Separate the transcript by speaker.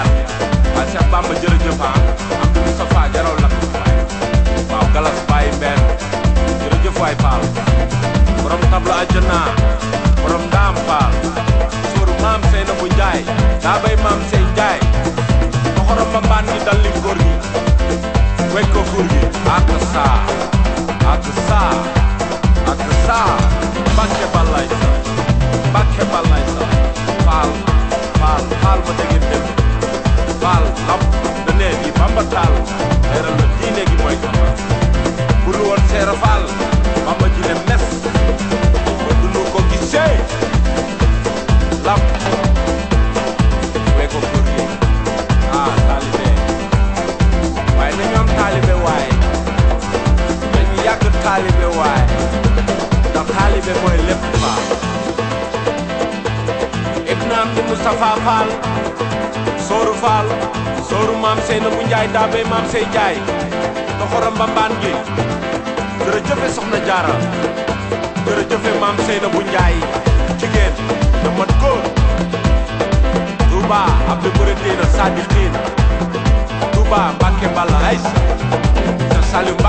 Speaker 1: waaye Cheikh Bamba jërëjëf Abdou Moustapha jaraw lakk waay waaw galas bàyyi benn jërëjëf waay Fall borom tabla àjjana borom ndaam Fall suuru maam Seyna bu Njaay daa bay maam Sey Njaay toxorom ba mbaan gi dal li góor gi wekk ko góor gi ak saa Mbàkke Balaay sa Mbàkke Balaay sa Fall ma dégg dem Fall lam da nee gi Bamba Taal leeral na diine gi mooy Bamba bu lu woon Seera Fall Bamba ji ne mes ba dunu ko gisee lam wee ko góor gi taalibe waaye nañu am taalibe waaye dañu yàgg taalibe waaye ndax taalibe mooy lépp Fall ibnaam di Moustapha Fall sooru maam Seyna bu Njaay daa bay maam Sey Njaay toxoram ba mbaan gi jërëjëfe soxna Jaara jërëjëfe maam Seyna bu Njaay jigéen da mat góor Touba Abdou Mouridina Sadiqine Touba Mbàkke Balla ay sa Saliou